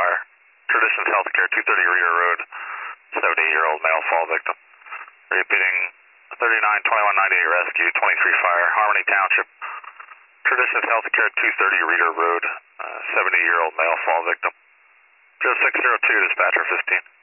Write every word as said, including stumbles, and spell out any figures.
fire. Traditions Healthcare, two thirty Reader Road, seventy-year-old male fall victim. Repeating, thirty-nine twenty-one ninety-eight rescue, twenty-three fire, Harmony Township. Traditions Healthcare, two thirty Reader Road, uh, seventy-year-old male fall victim. zero six zero two, dispatcher fifteen.